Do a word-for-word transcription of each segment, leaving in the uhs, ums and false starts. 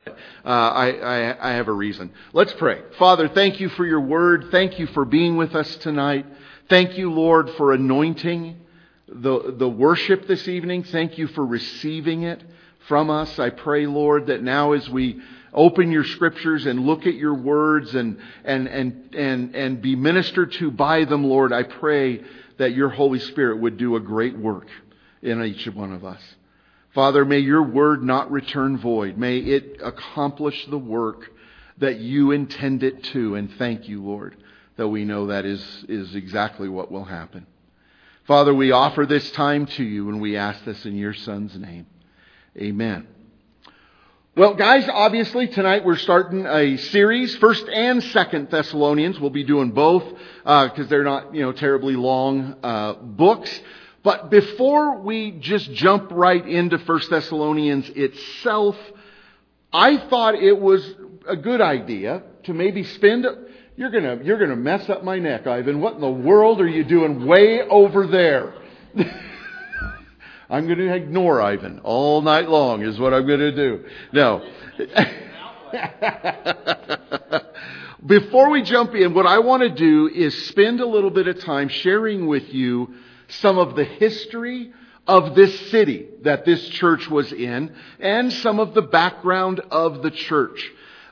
Uh, I, I, I have a reason. Let's pray. Father, thank you for your word. Thank you for being with us tonight. Thank you, Lord, for anointing the, the worship this evening. Thank you for receiving it from us. I pray, Lord, that now as we open your scriptures and look at your words and, and, and, and, and be ministered to by them, Lord, I pray that your Holy Spirit would do a great work in each one of us. Father, may your word not return void. May it accomplish the work that you intend it to. And thank you, Lord, that we know that is, is exactly what will happen. Father, we offer this time to you and we ask this in your Son's name. Amen. Well, guys, obviously tonight we're starting a series, First and Second Thessalonians. We'll be doing both because uh, they're not, you know, terribly long uh, books. But before we just jump right into First Thessalonians itself, I thought it was a good idea to maybe spend. You're gonna you're gonna mess up my neck, Ivan. What in the world are you doing way over there? I'm going to ignore Ivan all night long is what I'm going to do. No. Before we jump in, what I want to do is spend a little bit of time sharing with you some of the history of this city that this church was in and some of the background of the church.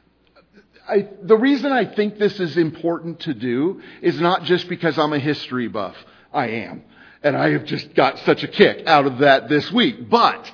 I, the reason I think this is important to do is not just because I'm a history buff. I am. And I have just got such a kick out of that this week. But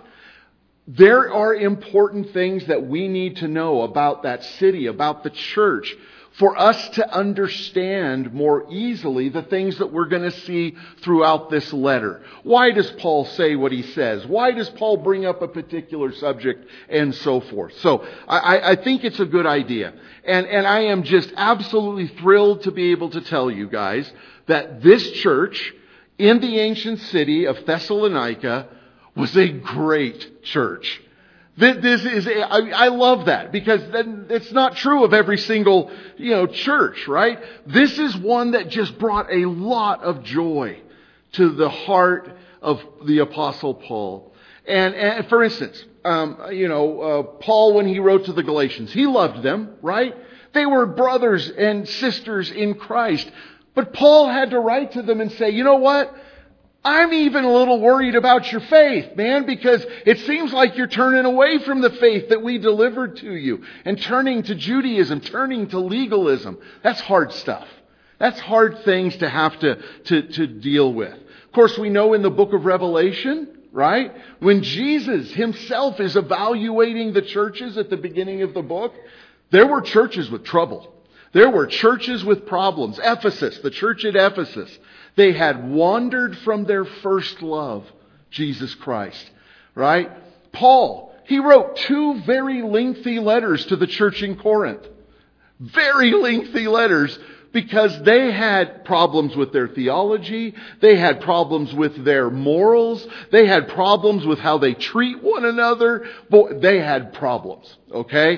there are important things that we need to know about that city, about the church, for us to understand more easily the things that we're going to see throughout this letter. Why does Paul say what he says? Why does Paul bring up a particular subject and so forth? So I, I think it's a good idea. And, and I am just absolutely thrilled to be able to tell you guys that this church in the ancient city of Thessalonica was a great church. This is, I love that because then it's not true of every single, you know, church, right? This is one that just brought a lot of joy to the heart of the Apostle Paul. And, and for instance, um, you know, uh, Paul, when he wrote to the Galatians, he loved them, right? They were brothers and sisters in Christ. But Paul had to write to them and say, you know what? I'm even a little worried about your faith, man, because it seems like you're turning away from the faith that we delivered to you and turning to Judaism, turning to legalism. That's hard stuff. That's hard things to have to, to, to deal with. Of course, we know in the book of Revelation, right, when Jesus himself is evaluating the churches at the beginning of the book, there were churches with trouble. There were churches with problems. Ephesus, the church at Ephesus, they had wandered from their first love, Jesus Christ, right? Paul, he wrote two very lengthy letters to the church in Corinth. Very lengthy letters because they had problems with their theology. They had problems with their morals. They had problems with how they treat one another. They had problems, okay?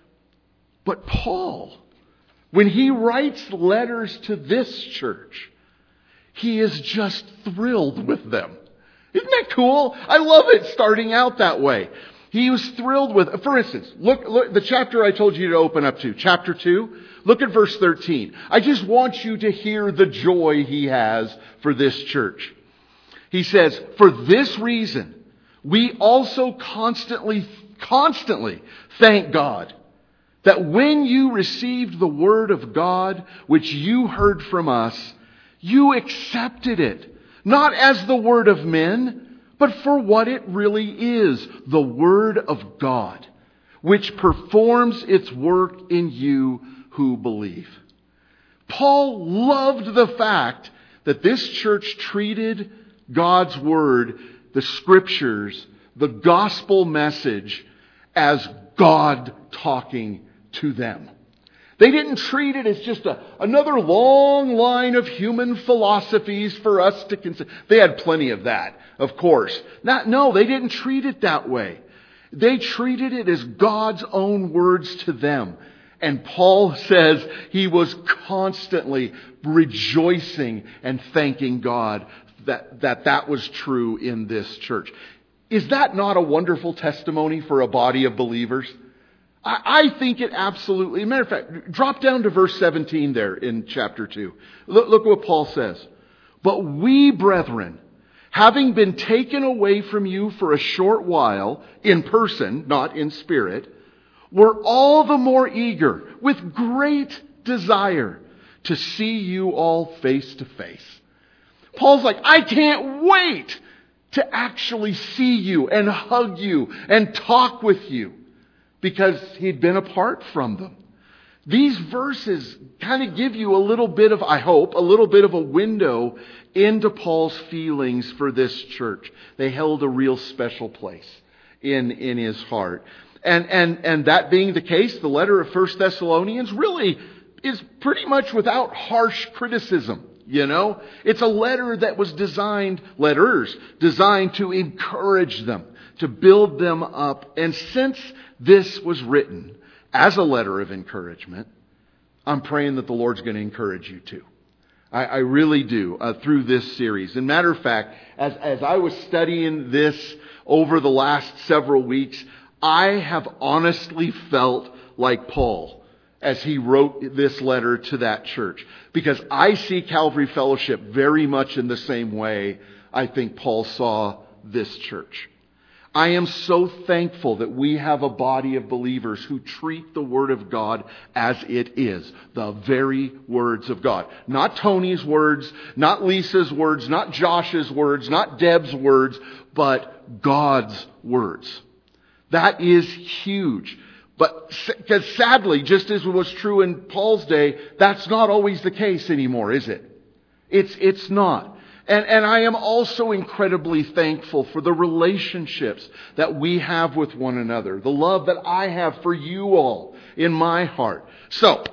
But Paul, when he writes letters to this church, he is just thrilled with them. Isn't that cool? I love it starting out that way. He was thrilled with, for instance, look, look, the chapter I told you to open up to, chapter two, look at verse thirteen. I just want you to hear the joy he has for this church. He says, for this reason, we also constantly, constantly thank God that when you received the word of God, which you heard from us, you accepted it, not as the word of men, but for what it really is, the word of God, which performs its work in you who believe. Paul loved the fact that this church treated God's word, the scriptures, the gospel message, as God talking to them. They didn't treat it as just a, another long line of human philosophies for us to consider. They had plenty of that, of course. Not, no, they didn't treat it that way. They treated it as God's own words to them. And Paul says he was constantly rejoicing and thanking God that that, that was true in this church. Is that not a wonderful testimony for a body of believers? I, I think it absolutely, as a matter of fact, drop down to verse seventeen there in chapter two. Look, look what Paul says. But we, brethren, having been taken away from you for a short while, in person, not in spirit, were all the more eager, with great desire, to see you all face to face. Paul's like, I can't wait to actually see you and hug you and talk with you, because he'd been apart from them. These verses kind of give you a little bit of, I hope, a little bit of a window into Paul's feelings for this church. They held a real special place in, in his heart. And, and, and that being the case, the letter of First Thessalonians really is pretty much without harsh criticism. You know, it's a letter that was designed, letters designed to encourage them, to build them up. And since this was written as a letter of encouragement, I'm praying that the Lord's going to encourage you too. I, I really do, uh, through this series. And matter of fact, as, as I was studying this over the last several weeks, I have honestly felt like Paul as he wrote this letter to that church. Because I see Calvary Fellowship very much in the same way I think Paul saw this church. I am so thankful that we have a body of believers who treat the Word of God as it is. The very words of God. Not Tony's words, not Lisa's words, not Josh's words, not Deb's words, but God's words. That is huge. But because sadly, just as was true in Paul's day, that's not always the case anymore, is it? It's, it's not. And, and I am also incredibly thankful for the relationships that we have with one another. The love that I have for you all in my heart. So,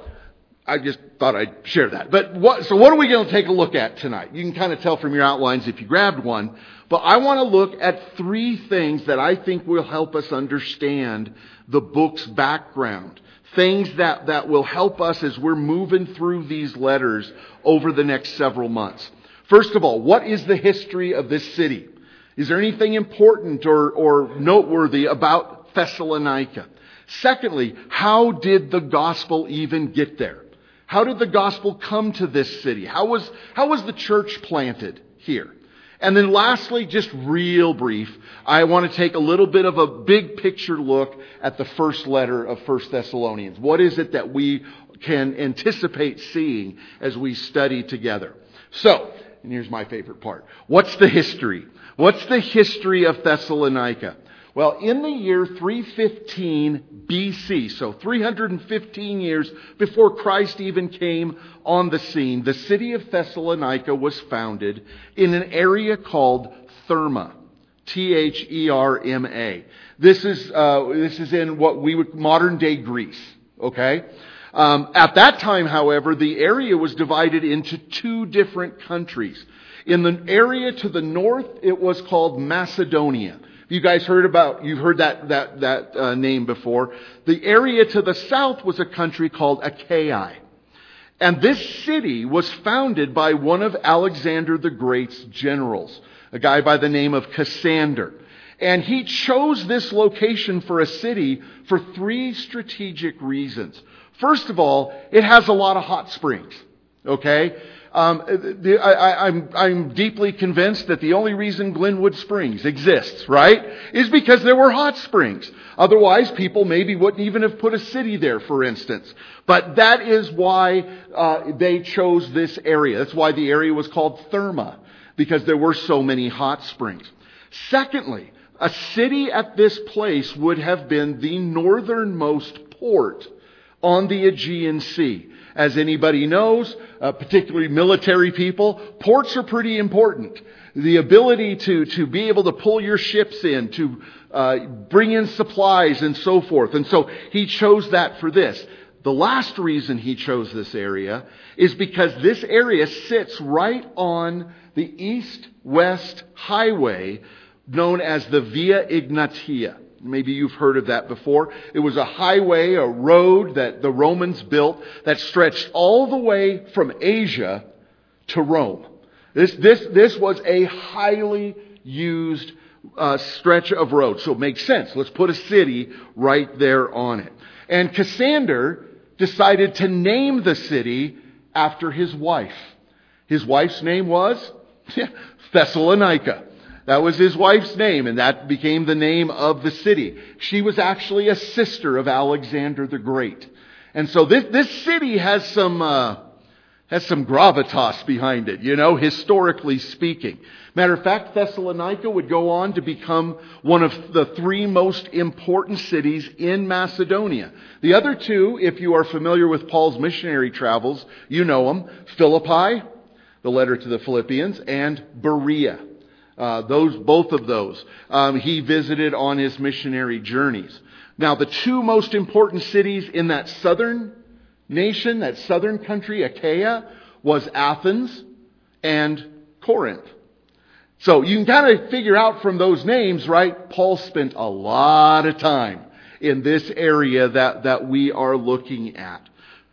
I just thought I'd share that. But what, so what are we going to take a look at tonight? You can kind of tell from your outlines if you grabbed one. But I want to look at three things that I think will help us understand the book's background. Things that, that will help us as we're moving through these letters over the next several months. First of all, what is the history of this city? Is there anything important or, or noteworthy about Thessalonica? Secondly, how did the gospel even get there? How did the gospel come to this city? How was, how was the church planted here? And then lastly, just real brief, I want to take a little bit of a big picture look at the first letter of First Thessalonians. What is it that we can anticipate seeing as we study together? So, and here's my favorite part. What's the history? What's the history of Thessalonica? Well, in the year three fifteen B C, so three hundred fifteen years before Christ even came on the scene, the city of Thessalonica was founded in an area called Therma. T H E R M A. This is, uh, this is in what we would, modern day Greece. Okay? Um, at that time, however, the area was divided into two different countries. In the area to the north, it was called Macedonia. You guys heard about, you've heard that, that, that uh, name before. The area to the south was a country called Achaia. And this city was founded by one of Alexander the Great's generals, a guy by the name of Cassander. And he chose this location for a city for three strategic reasons. First of all, it has a lot of hot springs. Okay? Um, the, I, I'm, I'm deeply convinced that the only reason Glenwood Springs exists, right, is because there were hot springs. Otherwise, people maybe wouldn't even have put a city there, for instance. But that is why uh, they chose this area. That's why the area was called Therma, because there were so many hot springs. Secondly, a city at this place would have been the northernmost port on the Aegean Sea. As anybody knows, uh, particularly military people, ports are pretty important. The ability to, to be able to pull your ships in, to uh, bring in supplies and so forth. And so he chose that for this. The last reason he chose this area is because this area sits right on the east-west highway known as the Via Egnatia. Maybe you've heard of that before. It was a highway, a road that the Romans built that stretched all the way from Asia to Rome. This, this, this was a highly used uh, stretch of road. So it makes sense. Let's put a city right there on it. And Cassander decided to name the city after his wife. His wife's name was Thessalonica. That was his wife's name, and that became the name of the city. She was actually a sister of Alexander the Great. And so this, this city has some, uh, has some gravitas behind it, you know, historically speaking. Matter of fact, Thessalonica would go on to become one of the three most important cities in Macedonia. The other two, if you are familiar with Paul's missionary travels, you know them. Philippi, the letter to the Philippians, and Berea. Uh, those, both of those, um, he visited on his missionary journeys. Now, the two most important cities in that southern nation, that southern country, Achaia, was Athens and Corinth. So you can kind of figure out from those names, right? Paul spent a lot of time in this area that, that we are looking at.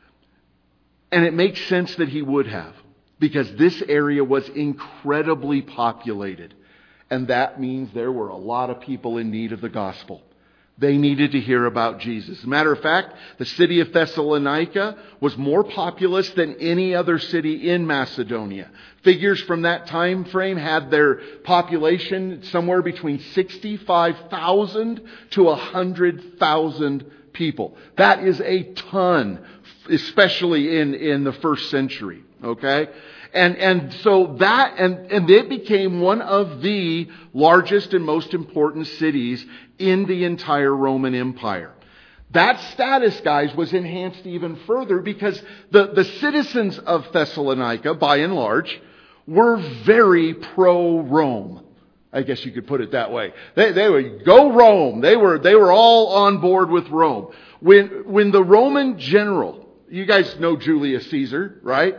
And it makes sense that he would have, because this area was incredibly populated. And that means there were a lot of people in need of the gospel. They needed to hear about Jesus. As a matter of fact, the city of Thessalonica was more populous than any other city in Macedonia. Figures from that time frame had their population somewhere between sixty-five thousand to one hundred thousand people. That is a ton, especially in, in the first century. Okay? And, and so that, and, and it became one of the largest and most important cities in the entire Roman Empire. That status, guys, was enhanced even further because the, the citizens of Thessalonica, by and large, were very pro-Rome. I guess you could put it that way. They, they would go Rome. They were, they were all on board with Rome. When, when the Roman general, you guys know Julius Caesar, right?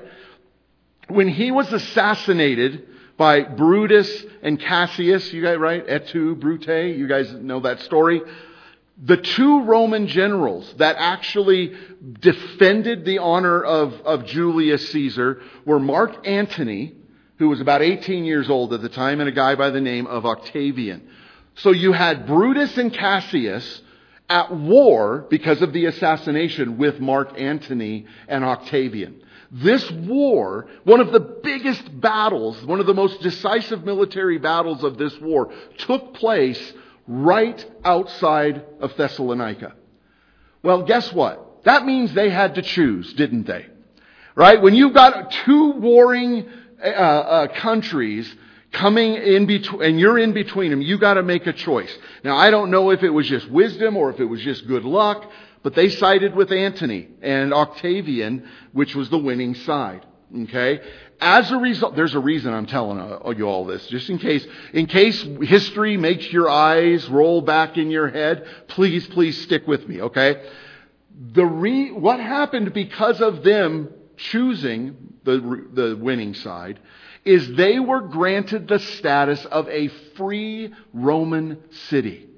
When he was assassinated by Brutus and Cassius, you guys, right? Et tu, Brute, you guys know that story. The two Roman generals that actually defended the honor of, of Julius Caesar were Mark Antony, who was about eighteen years old at the time, and a guy by the name of Octavian. So you had Brutus and Cassius at war because of the assassination with Mark Antony and Octavian. This war, one of the biggest battles, one of the most decisive military battles of this war, took place right outside of Thessalonica. Well, guess what? That means they had to choose, didn't they? Right? When you've got two warring uh, uh, countries coming in between, and you're in between them, you got to make a choice. Now, I don't know if it was just wisdom or if it was just good luck, but they sided with Antony and Octavian, which was the winning side. Okay? As a result, there's a reason I'm telling you all this, just in case, in case history makes your eyes roll back in your head, please, please stick with me, okay? The re, what happened because of them choosing the, the winning side is they were granted the status of a free Roman city.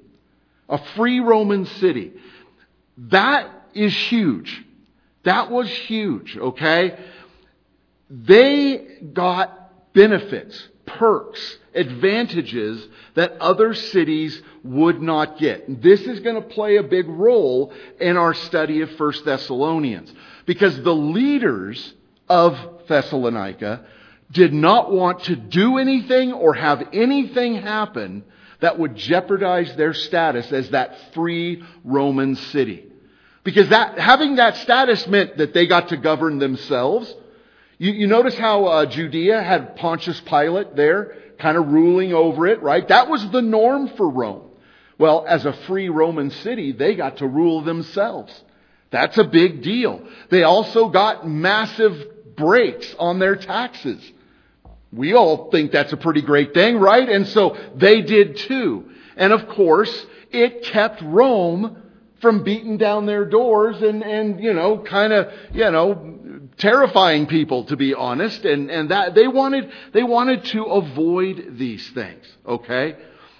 A free Roman city. That is huge. That was huge, okay? They got benefits, perks, advantages that other cities would not get. This is going to play a big role in our study of First Thessalonians, because the leaders of Thessalonica did not want to do anything or have anything happen that would jeopardize their status as that free Roman city. Because that having that status meant that they got to govern themselves. You, you notice how uh, Judea had Pontius Pilate there, kind of ruling over it, right? That was the norm for Rome. Well, as a free Roman city, they got to rule themselves. That's a big deal. They also got massive breaks on their taxes. We all think that's a pretty great thing, right? And so they did too. And of course, it kept Rome from beating down their doors and, and you know, kind of, you know, terrifying people, to be honest. And, and that they wanted, they wanted to avoid these things, okay?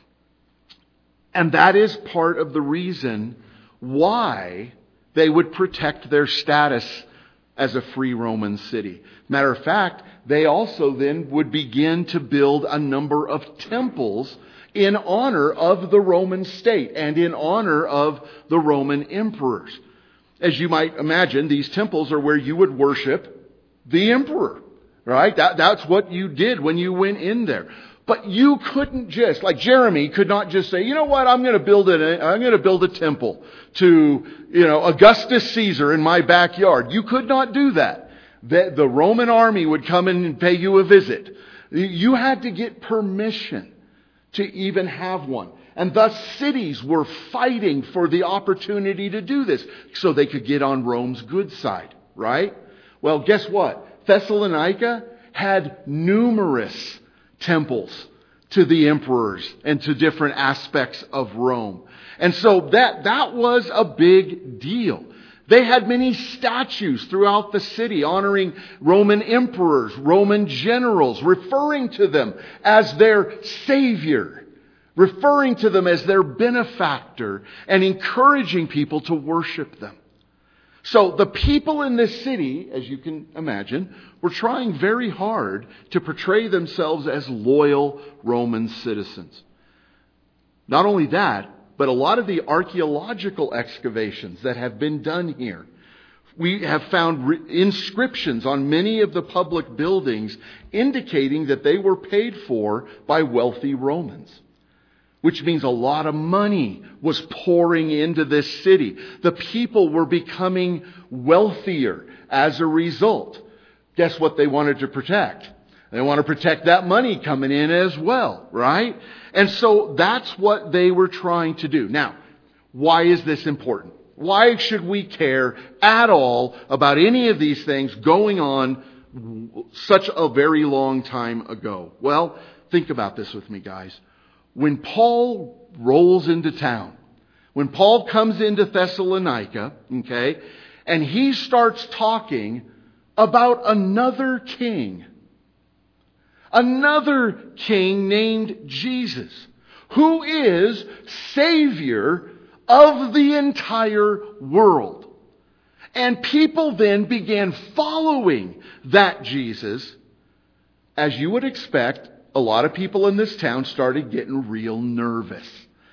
And that is part of the reason why they would protect their status as a free Roman city. Matter of fact, they also then would begin to build a number of temples in honor of the Roman state and in honor of the Roman emperors. As you might imagine, these temples are where you would worship the emperor, right? That, that's what you did when you went in there. But you couldn't just, like Jeremy could not just say, you know what, I'm going to build a, I'm going to build a temple to, you know, Augustus Caesar in my backyard. You could not do that. The, the Roman army would come in and pay you a visit. You had to get permission to even have one. And thus cities were fighting for the opportunity to do this so they could get on Rome's good side, right? Well, guess what? Thessalonica had numerous temples to the emperors and to different aspects of Rome. And so that, that was a big deal. They had many statues throughout the city honoring Roman emperors, Roman generals, referring to them as their savior, referring to them as their benefactor, and encouraging people to worship them. So the people in this city, as you can imagine, were trying very hard to portray themselves as loyal Roman citizens. Not only that, but a lot of the archaeological excavations that have been done here, we have found re- inscriptions on many of the public buildings indicating that they were paid for by wealthy Romans. Which means a lot of money was pouring into this city. The people were becoming wealthier as a result. Guess what they wanted to protect? They want to protect that money coming in as well, right? And so that's what they were trying to do. Now, why is this important? Why should we care at all about any of these things going on such a very long time ago? Well, think about this with me, guys. When Paul rolls into town, when Paul comes into Thessalonica, okay, and he starts talking about another king, another king named Jesus, who is Savior of the entire world. And people then began following that Jesus, as you would expect. A lot of people in this town started getting real nervous.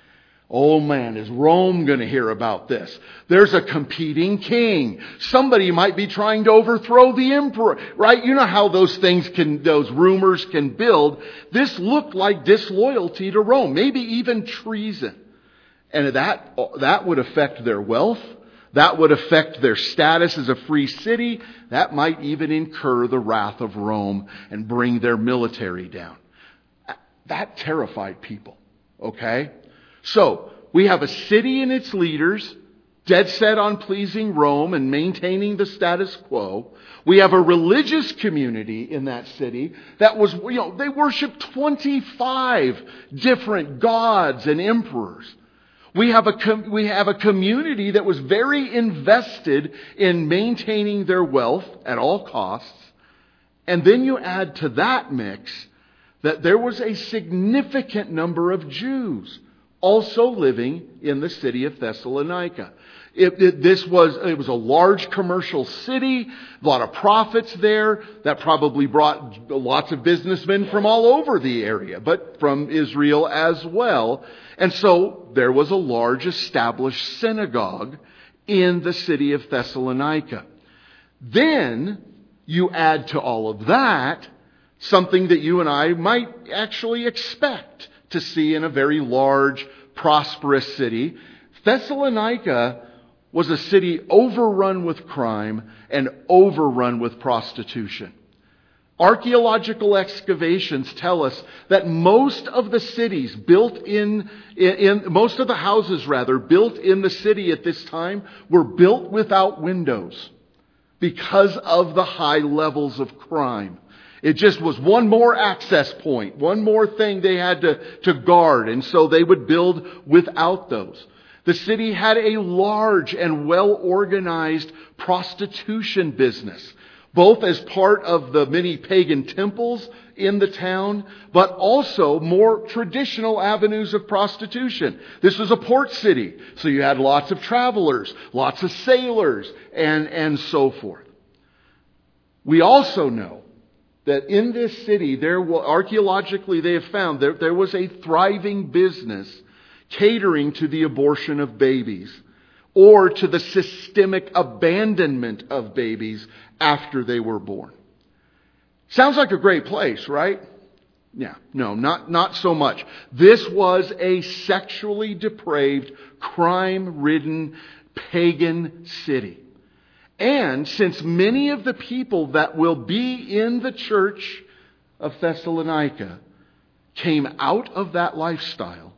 Oh man, is Rome going to hear about this? There's a competing king. Somebody might be trying to overthrow the emperor, right? You know how those things can, those rumors can build. This looked like disloyalty to Rome, maybe even treason. And that, that would affect their wealth. That would affect their status as a free city. That might even incur the wrath of Rome and bring their military down. That terrified people, okay? So, we have a city and its leaders dead set on pleasing Rome and maintaining the status quo. We have a religious community in that city that was, you know, they worshiped twenty-five different gods and emperors. We have a com- we have a community that was very invested in maintaining their wealth at all costs. And then you add to that mix that there was a significant number of Jews also living in the city of Thessalonica. It, it, this was, it was a large commercial city, a lot of profits there. That probably brought lots of businessmen from all over the area, but from Israel as well. And so there was a large established synagogue in the city of Thessalonica. Then you add to all of that something that you and I might actually expect to see in a very large, prosperous city. Thessalonica was a city overrun with crime and overrun with prostitution. Archaeological excavations tell us that most of the cities built in, in, in, most of the houses rather, built in the city at this time were built without windows because of the high levels of crime. It just was one more access point, one more thing they had to, to guard, and so they would build without those. The city had a large and well-organized prostitution business, both as part of the many pagan temples in the town, but also more traditional avenues of prostitution. This was a port city, so you had lots of travelers, lots of sailors, and, and so forth. We also know that in this city, there will, archaeologically they have found there, there was a thriving business catering to the abortion of babies, or to the systemic abandonment of babies after they were born. Sounds like a great place, right? Yeah, no, not, not so much. This was a sexually depraved, crime-ridden, pagan city. And since many of the people that will be in the church of Thessalonica came out of that lifestyle,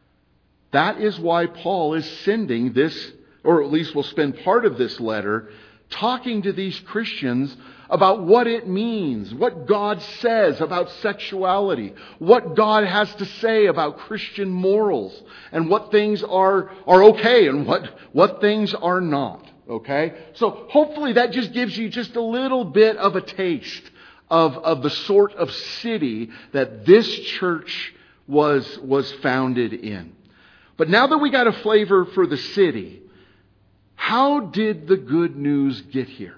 that is why Paul is sending this, or at least will spend part of this letter, talking to these Christians about what it means, what God says about sexuality, what God has to say about Christian morals, and what things are, are okay and what, what things are not. Okay? So hopefully that just gives you just a little bit of a taste of, of the sort of city that this church was, was founded in. But now that we got a flavor for the city, how did the good news get here?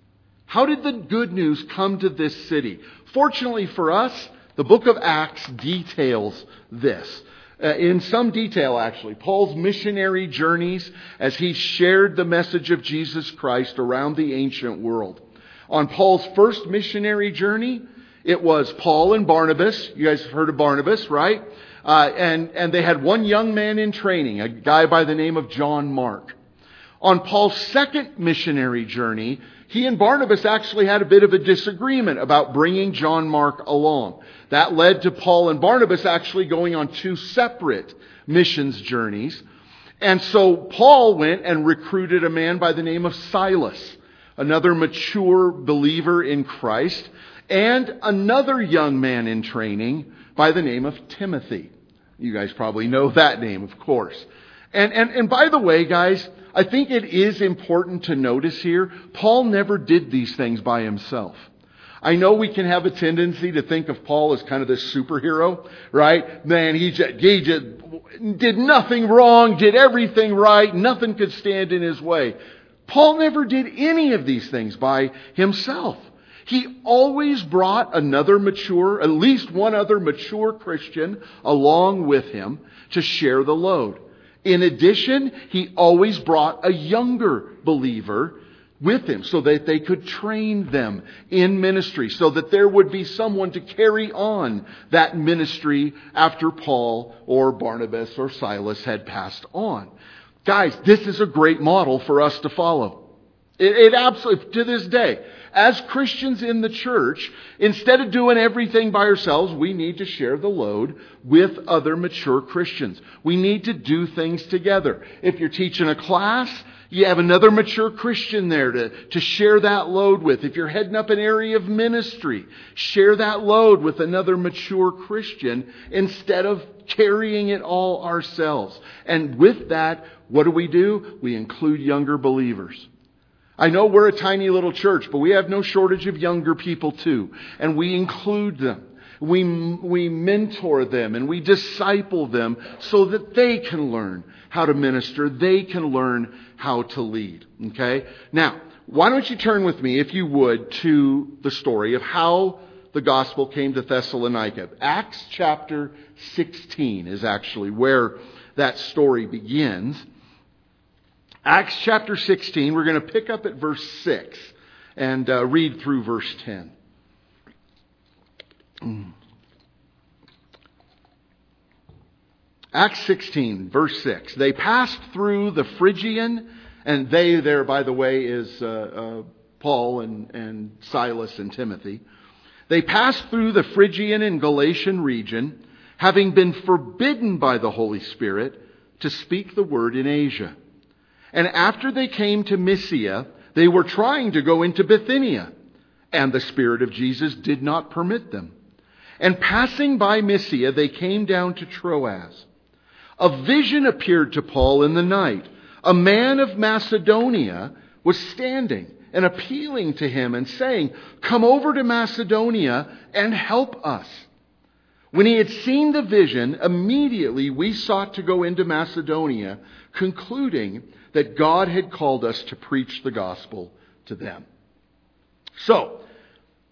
How did the good news come to this city? Fortunately for us, the book of Acts details this. Uh, in some detail, actually. Paul's missionary journeys as he shared the message of Jesus Christ around the ancient world. On Paul's first missionary journey, it was Paul and Barnabas. You guys have heard of Barnabas, right? Uh, and, and they had one young man in training, a guy by the name of John Mark. On Paul's second missionary journey, he and Barnabas actually had a bit of a disagreement about bringing John Mark along. That led to Paul and Barnabas actually going on two separate missions journeys. And so Paul went and recruited a man by the name of Silas, another mature believer in Christ, and another young man in training by the name of Timothy. You guys probably know that name, of course. And, and, and by the way, guys, I think it is important to notice here, Paul never did these things by himself. I know we can have a tendency to think of Paul as kind of this superhero, right? Man, he just, he just did nothing wrong, did everything right, nothing could stand in his way. Paul never did any of these things by himself. He always brought another mature, at least one other mature Christian along with him to share the load. In addition, he always brought a younger believer with him so that they could train them in ministry, so that there would be someone to carry on that ministry after Paul or Barnabas or Silas had passed on. Guys, this is a great model for us to follow. It, it absolutely, to this day, as Christians in the church, instead of doing everything by ourselves, we need to share the load with other mature Christians. We need to do things together. If you're teaching a class, you have another mature Christian there to, to share that load with. If you're heading up an area of ministry, share that load with another mature Christian instead of carrying it all ourselves. And with that, what do we do? We include younger believers. I know we're a tiny little church, but we have no shortage of younger people too. And we include them. We, we mentor them and we disciple them so that they can learn how to minister. They can learn how to lead. Okay? Now, why don't you turn with me, if you would, to the story of how the gospel came to Thessalonica. Acts chapter sixteen is actually where that story begins. Acts chapter sixteen, we're going to pick up at verse six and uh, read through verse ten. Acts sixteen, verse six. They passed through the Phrygian, and they there, by the way, is uh, uh, Paul and, and Silas and Timothy. They passed through the Phrygian and Galatian region, having been forbidden by the Holy Spirit to speak the word in Asia. And after they came to Mysia, they were trying to go into Bithynia, and the Spirit of Jesus did not permit them. And passing by Mysia, they came down to Troas. A vision appeared to Paul in the night. A man of Macedonia was standing and appealing to him and saying, "Come over to Macedonia and help us." When he had seen the vision, immediately we sought to go into Macedonia, concluding that God had called us to preach the gospel to them. So,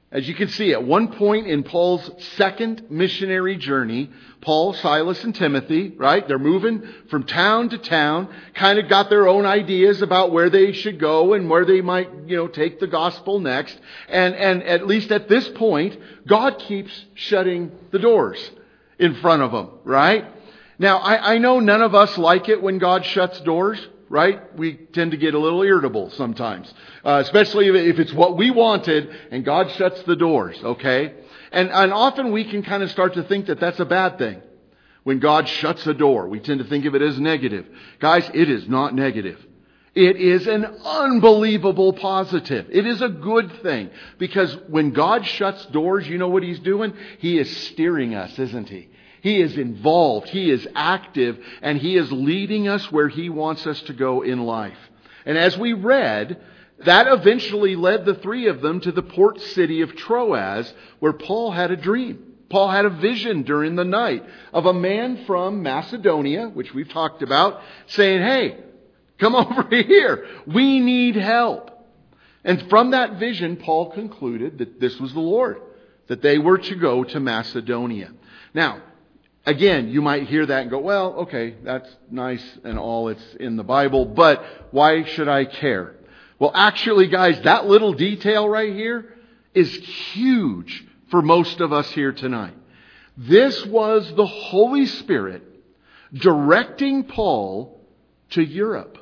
As you can see, at one point in Paul's second missionary journey, Paul, Silas, and Timothy, right? They're moving from town to town, kind of got their own ideas about where they should go and where they might, you know, take the gospel next. And, and at least at this point, God keeps shutting the doors in front of them, right? Now, I, I know none of us like it when God shuts doors. Right? We tend to get a little irritable sometimes, uh, especially if it's what we wanted and God shuts the doors, okay? And, and often we can kind of start to think that that's a bad thing. When God shuts a door, we tend to think of it as negative. Guys, it is not negative. It is an unbelievable positive. It is a good thing. Because when God shuts doors, you know what He's doing? He is steering us, isn't He? He is involved, He is active, and He is leading us where He wants us to go in life. And as we read, that eventually led the three of them to the port city of Troas, where Paul had a dream. Paul had a vision during the night of a man from Macedonia, which we've talked about, saying, hey, come over here. We need help. And from that vision, Paul concluded that this was the Lord, that they were to go to Macedonia. Now, again, you might hear that and go, well, okay, that's nice and all, it's in the Bible, but why should I care? Well, actually, guys, that little detail right here is huge for most of us here tonight. This was the Holy Spirit directing Paul to Europe.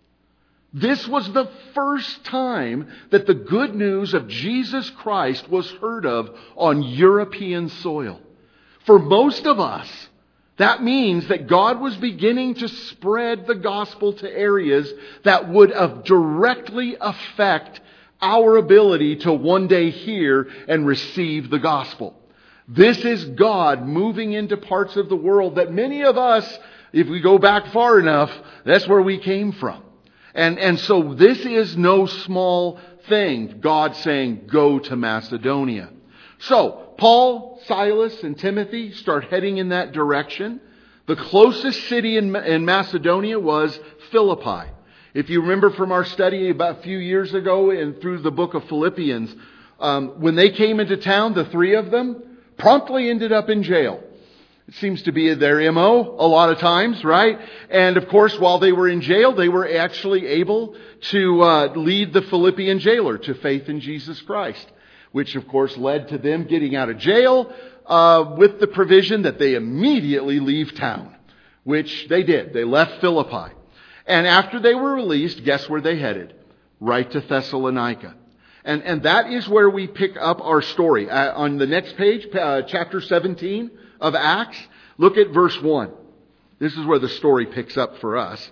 This was the first time that the good news of Jesus Christ was heard of on European soil. For most of us, that means that God was beginning to spread the gospel to areas that would directly affect our ability to one day hear and receive the gospel. This is God moving into parts of the world that many of us, if we go back far enough, that's where we came from. And, and so this is no small thing, God saying, go to Macedonia. So, Paul, Silas, and Timothy start heading in that direction. The closest city in, in Macedonia was Philippi. If you remember from our study about a few years ago and through the book of Philippians, um, when they came into town, the three of them promptly ended up in jail. It seems to be their M O a lot of times, right? And of course, while they were in jail, they were actually able to uh, lead the Philippian jailer to faith in Jesus Christ, which of course led to them getting out of jail uh, with the provision that they immediately leave town, which they did. They left Philippi. And after they were released, guess where they headed? Right to Thessalonica. And, and that is where we pick up our story. Uh, on the next page, uh, chapter seventeen of Acts, look at verse one. This is where the story picks up for us.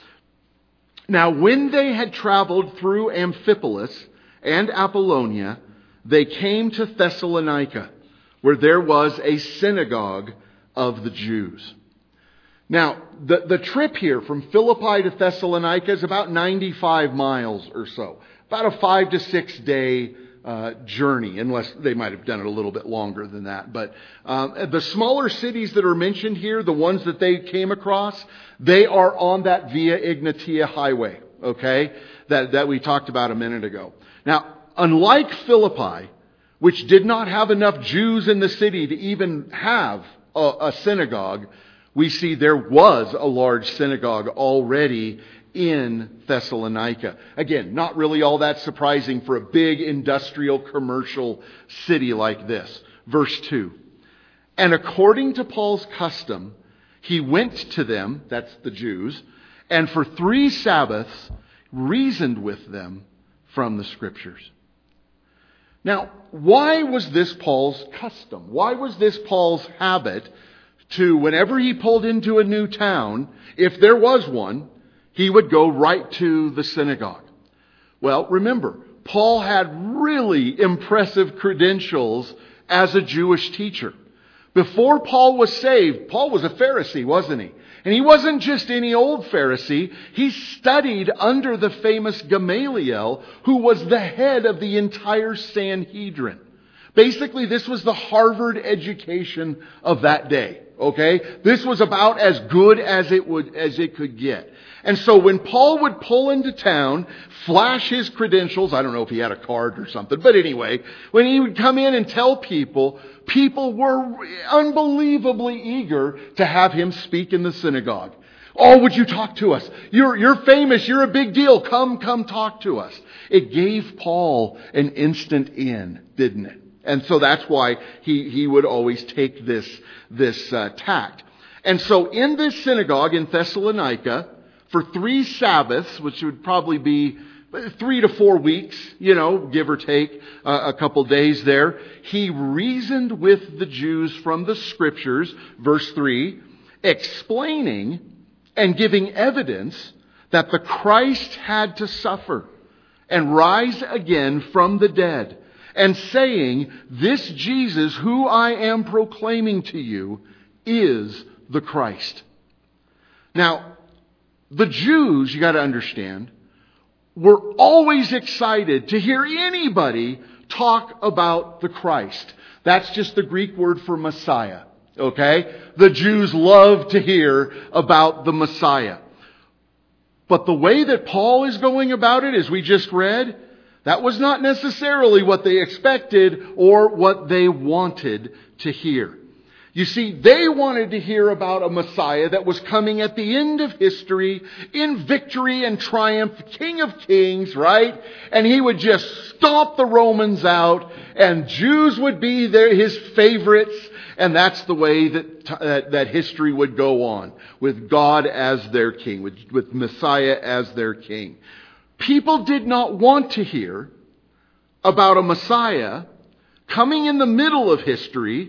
Now, when they had traveled through Amphipolis and Apollonia, they came to Thessalonica, where there was a synagogue of the Jews. Now, the, the trip here from Philippi to Thessalonica is about ninety-five miles or so. About a five to six day uh, journey, unless they might have done it a little bit longer than that. But um, the smaller cities that are mentioned here, the ones that they came across, they are on that Via Egnatia highway, okay, that, that we talked about a minute ago. Now, unlike Philippi, which did not have enough Jews in the city to even have a, a synagogue, we see there was a large synagogue already in Thessalonica. Again, not really all that surprising for a big industrial commercial city like this. Verse two. And according to Paul's custom, he went to them, that's the Jews, and for three Sabbaths reasoned with them from the Scriptures. Now, why was this Paul's custom? Why was this Paul's habit to, whenever he pulled into a new town, if there was one, he would go right to the synagogue? Well, remember, Paul had really impressive credentials as a Jewish teacher. Before Paul was saved, Paul was a Pharisee, wasn't he? And he wasn't just any old Pharisee. He studied under the famous Gamaliel, who was the head of the entire Sanhedrin. Basically, this was the Harvard education of that day. Okay? This was about as good as it would, as it could get. And so when Paul would pull into town, flash his credentials, I don't know if he had a card or something, but anyway, when he would come in and tell people, people were unbelievably eager to have him speak in the synagogue. Oh, would you talk to us? You're, you're famous. You're a big deal. Come, come talk to us. It gave Paul an instant in, didn't it? And so that's why he, he would always take this, this uh, tact. And so in this synagogue in Thessalonica, for three Sabbaths, which would probably be three to four weeks, you know, give or take uh, a couple days there, he reasoned with the Jews from the Scriptures, verse three, explaining and giving evidence that the Christ had to suffer and rise again from the dead, and saying, this Jesus who I am proclaiming to you is the Christ. Now, the Jews, you got to understand, were always excited to hear anybody talk about the Christ. That's just the Greek word for Messiah. Okay? The Jews love to hear about the Messiah. But the way that Paul is going about it, as we just read, that was not necessarily what they expected or what they wanted to hear. You see, they wanted to hear about a Messiah that was coming at the end of history in victory and triumph, King of Kings, right? And he would just stomp the Romans out, and Jews would be their, his favorites, and that's the way that, that, that history would go on, with God as their king, with, with Messiah as their king. People did not want to hear about a Messiah coming in the middle of history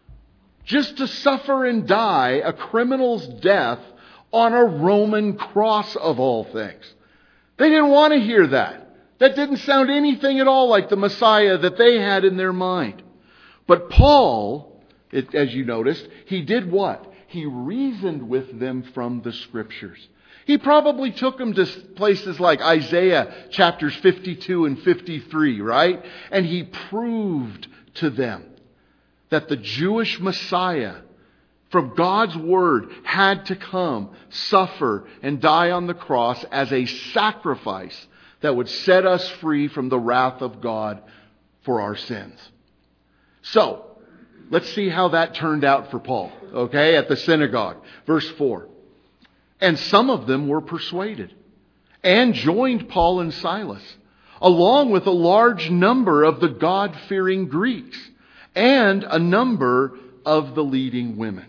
just to suffer and die a criminal's death on a Roman cross of all things. They didn't want to hear that. That didn't sound anything at all like the Messiah that they had in their mind. But Paul, it, as you noticed, he did what? He reasoned with them from the Scriptures. He probably took them to places like Isaiah chapters fifty-two and fifty-three, right? And he proved to them that the Jewish Messiah from God's Word had to come, suffer, and die on the cross as a sacrifice that would set us free from the wrath of God for our sins. So, let's see how that turned out for Paul, okay, at the synagogue. Verse four. And some of them were persuaded and joined Paul and Silas, along with a large number of the God-fearing Greeks and a number of the leading women.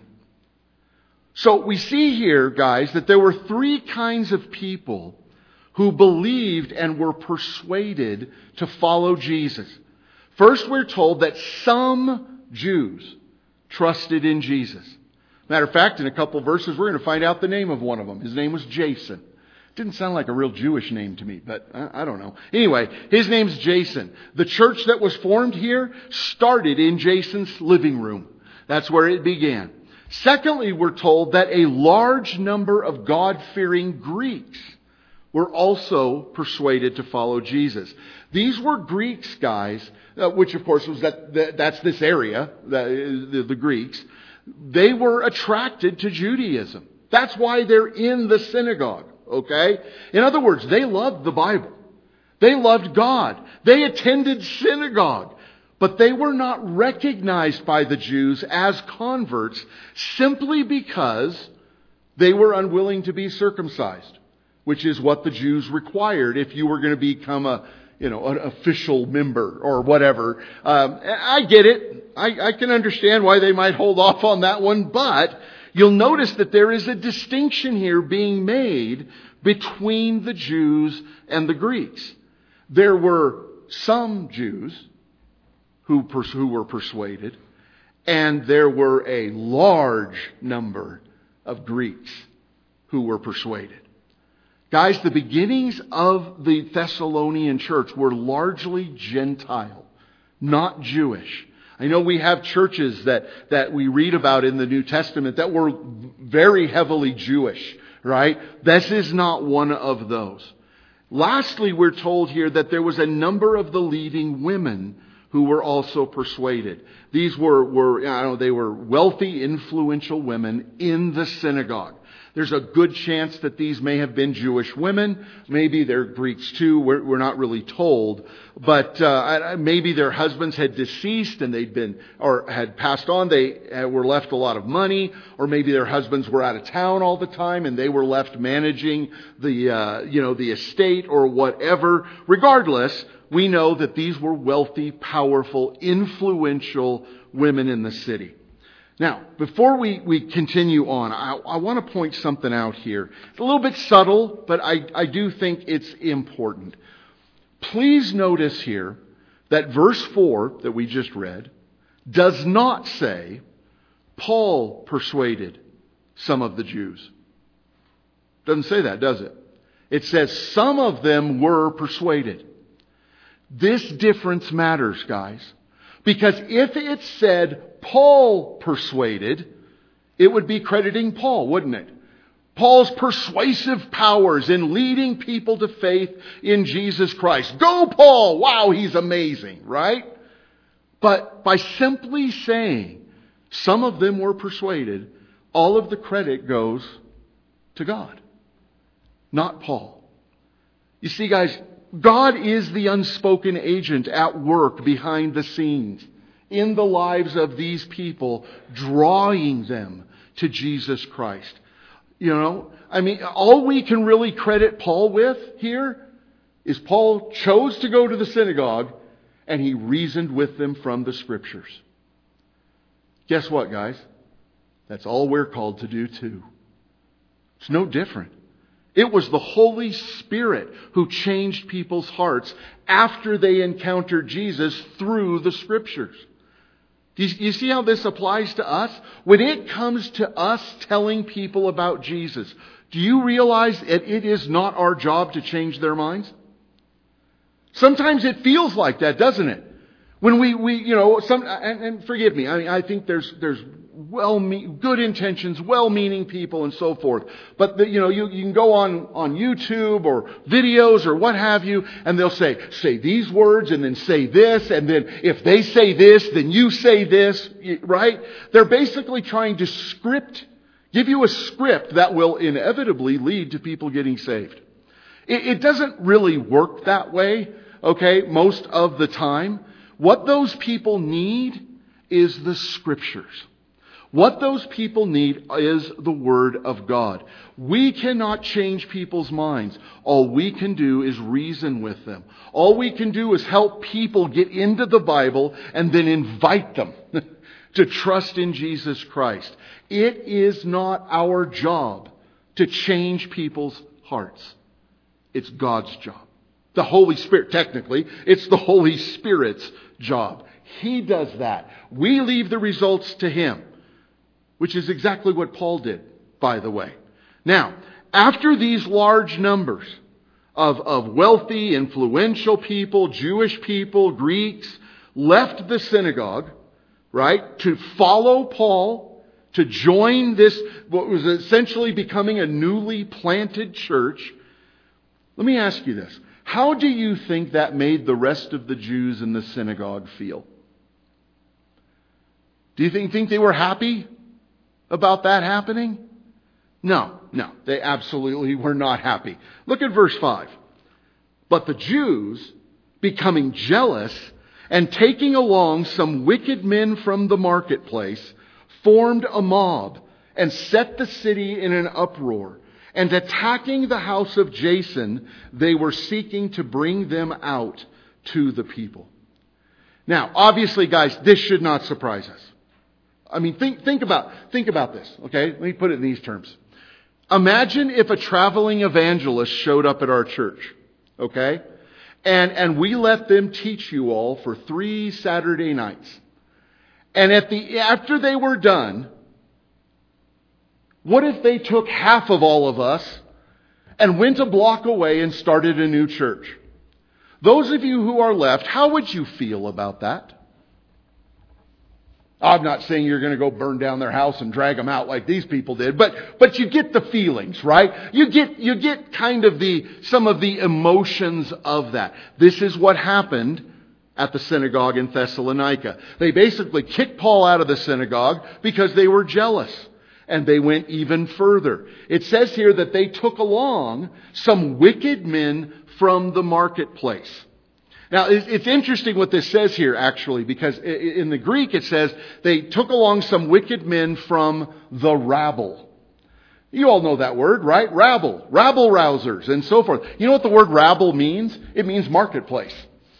So we see here, guys, that there were three kinds of people who believed and were persuaded to follow Jesus. First, we're told that some Jews trusted in Jesus. Matter of fact, in a couple verses, we're going to find out the name of one of them. His name was Jason. Didn't sound like a real Jewish name to me, but I don't know. Anyway, his name's Jason. The church that was formed here started in Jason's living room. That's where it began. Secondly, we're told that a large number of God-fearing Greeks were also persuaded to follow Jesus. These were Greeks, guys, uh, which of course was that, that that's this area, the, the, the Greeks. They were attracted to Judaism. That's why they're in the synagogue. Okay? In other words, they loved the Bible. They loved God. They attended synagogue. But they were not recognized by the Jews as converts simply because they were unwilling to be circumcised, which is what the Jews required if you were going to become a, you know, an official member or whatever. Um, I get it. I, I can understand why they might hold off on that one, but you'll notice that there is a distinction here being made between the Jews and the Greeks. There were some Jews who, pers- who were persuaded, and there were a large number of Greeks who were persuaded. Guys, the beginnings of the Thessalonian church were largely Gentile, not Jewish. I know we have churches that, that we read about in the New Testament that were very heavily Jewish, right? This is not one of those. Lastly, we're told here that there was a number of the leading women who were also persuaded. These were, were I don't know, they were wealthy, influential women in the synagogue. There's a good chance that these may have been Jewish women. Maybe they're Greeks too. We're, we're not really told. But uh, maybe their husbands had deceased and they'd been, or had passed on. They were left a lot of money. Or maybe their husbands were out of town all the time and they were left managing the, uh, you know, the estate or whatever. Regardless, we know that these were wealthy, powerful, influential women in the city. Now, before we, we continue on, I, I want to point something out here. It's a little bit subtle, but I, I do think it's important. Please notice here that verse four that we just read does not say Paul persuaded some of the Jews. Doesn't say that, does it? It says some of them were persuaded. This difference matters, guys. Because if it said Paul persuaded, it would be crediting Paul, wouldn't it? Paul's persuasive powers in leading people to faith in Jesus Christ. Go, Paul! Wow, he's amazing, right? But by simply saying some of them were persuaded, all of the credit goes to God, not Paul. You see, guys, God is the unspoken agent at work behind the scenes in the lives of these people, drawing them to Jesus Christ. You know, I mean, all we can really credit Paul with here is Paul chose to go to the synagogue and he reasoned with them from the Scriptures. Guess what, guys? That's all we're called to do too. It's no different. It was the Holy Spirit who changed people's hearts after they encountered Jesus through the Scriptures. Do you, you see how this applies to us? When it comes to us telling people about Jesus, do you realize that it is not our job to change their minds? Sometimes it feels like that, doesn't it? When we, we you know, some, and, and forgive me, I mean, I think there's, there's well, good intentions, well-meaning people and so forth. But, the, you know, you, you can go on, on YouTube or videos or what have you, and they'll say, say these words and then say this, and then if they say this, then you say this, right? They're basically trying to script, give you a script that will inevitably lead to people getting saved. It, it doesn't really work that way, okay, most of the time. What those people need is the Scriptures. What those people need is the Word of God. We cannot change people's minds. All we can do is reason with them. All we can do is help people get into the Bible and then invite them to trust in Jesus Christ. It is not our job to change people's hearts. It's God's job. The Holy Spirit, technically, it's the Holy Spirit's job. He does that. We leave the results to Him, which is exactly what Paul did, by the way. Now, after these large numbers of, of wealthy, influential people, Jewish people, Greeks, left the synagogue, right, to follow Paul, to join this, what was essentially becoming a newly planted church, let me ask you this. How do you think that made the rest of the Jews in the synagogue feel? Do you think, think they were happy about that happening? No, no, they absolutely were not happy. Look at verse five. But the Jews, becoming jealous and taking along some wicked men from the marketplace, formed a mob and set the city in an uproar. And attacking the house of Jason, they were seeking to bring them out to the people. Now, obviously, guys, this should not surprise us. I mean, think, think about, think about this, okay? Let me put it in these terms. Imagine if a traveling evangelist showed up at our church, okay? And, and we let them teach you all for three Saturday nights. And at the, after they were done, what if they took half of all of us and went a block away and started a new church? Those of you who are left, how would you feel about that? I'm not saying you're going to go burn down their house and drag them out like these people did, but but you get the feelings, right? You get you get kind of the some of the emotions of that. This is what happened at the synagogue in Thessalonica. They basically kicked Paul out of the synagogue because they were jealous. And they went even further. It says here that they took along some wicked men from the marketplace. Now, it's interesting what this says here, actually, because in the Greek it says they took along some wicked men from the rabble. You all know that word, right? Rabble, rabble rousers, and so forth. You know what the word rabble means? It means marketplace.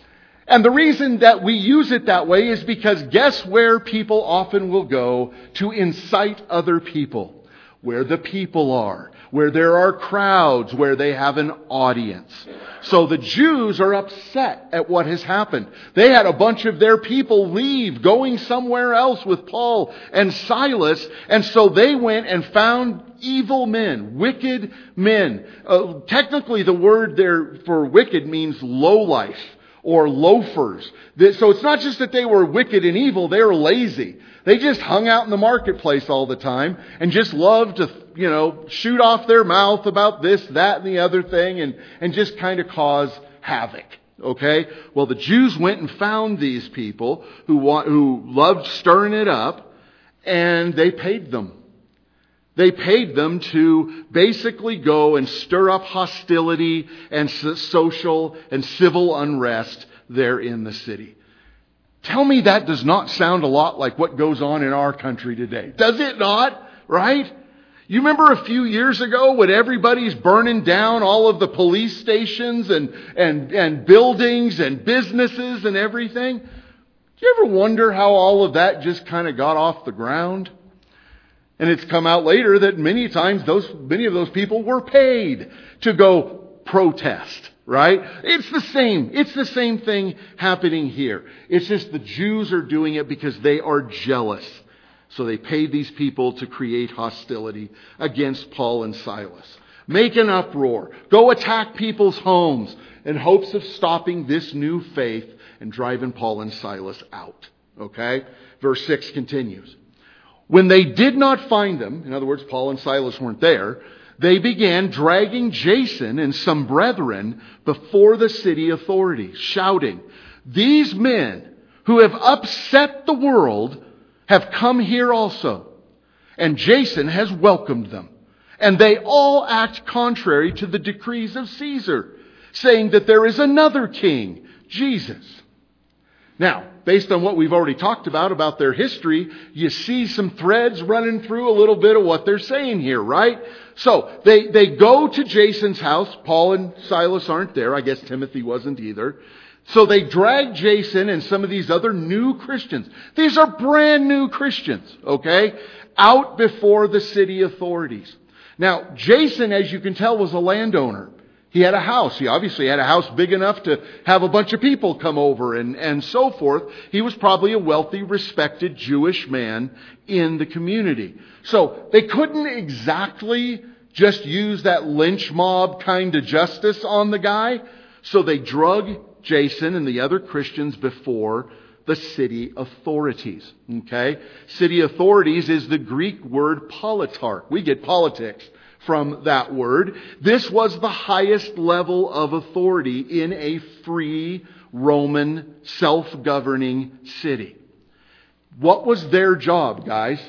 And the reason that we use it that way is because guess where people often will go to incite other people? Where the people are, where there are crowds, where they have an audience. So the Jews are upset at what has happened. They had a bunch of their people leave, going somewhere else with Paul and Silas, and so they went and found evil men, wicked men. Uh, technically, the word there for wicked means lowlife. Or loafers. So it's not just that they were wicked and evil, they were lazy. They just hung out in the marketplace all the time and just loved to, you know, shoot off their mouth about this, that, and the other thing and, and just kind of cause havoc. Okay? Well, the Jews went and found these people who want, who loved stirring it up, and they paid them. They paid them to basically go and stir up hostility and social and civil unrest there in the city. Tell me that does not sound a lot like what goes on in our country today. Does it not? Right? You remember a few years ago when everybody's burning down all of the police stations and, and, and buildings and businesses and everything? Do you ever wonder how all of that just kind of got off the ground? And it's come out later that many times those, many of those people were paid to go protest, right? It's the same. It's the same thing happening here. It's just the Jews are doing it because they are jealous. So they paid these people to create hostility against Paul and Silas. Make an uproar. Go attack people's homes in hopes of stopping this new faith and driving Paul and Silas out. Okay? Verse six continues. When they did not find them, in other words, Paul and Silas weren't there, they began dragging Jason and some brethren before the city authorities, shouting, "These men who have upset the world have come here also, and Jason has welcomed them. And they all act contrary to the decrees of Caesar, saying that there is another king, Jesus." Now, based on what we've already talked about, about their history, you see some threads running through a little bit of what they're saying here, right? So, they, they go to Jason's house. Paul and Silas aren't there. I guess Timothy wasn't either. So they drag Jason and some of these other new Christians. These are brand new Christians, okay? Out before the city authorities. Now, Jason, as you can tell, was a landowner. He had a house. He obviously had a house big enough to have a bunch of people come over and, and so forth. He was probably a wealthy, respected Jewish man in the community. So they couldn't exactly just use that lynch mob kind of justice on the guy. So they drug Jason and the other Christians before the city authorities. Okay? City authorities is the Greek word politarch. We get politics from that word. This was the highest level of authority in a free Roman self-governing city. What was their job, guys?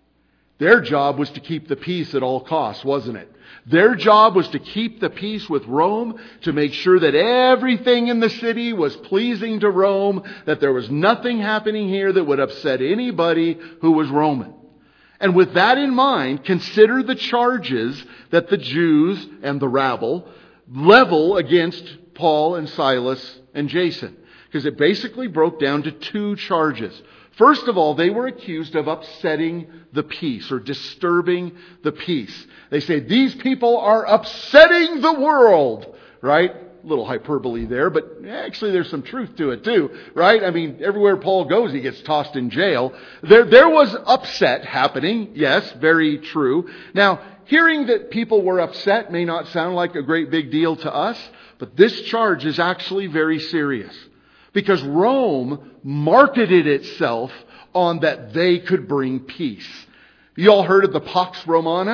Their job was to keep the peace at all costs, wasn't it? Their job was to keep the peace with Rome, to make sure that everything in the city was pleasing to Rome, that there was nothing happening here that would upset anybody who was Roman. And with that in mind, consider the charges that the Jews and the rabble level against Paul and Silas and Jason. Because it basically broke down to two charges. First of all, they were accused of upsetting the peace or disturbing the peace. They say, these people are upsetting the world, right? A little hyperbole there, but actually there's some truth to it too, right? I mean, everywhere Paul goes, he gets tossed in jail. There, there was upset happening. Yes, very true. Now, hearing that people were upset may not sound like a great big deal to us, but this charge is actually very serious. Because Rome marketed itself on that they could bring peace. You all heard of the Pax Romana?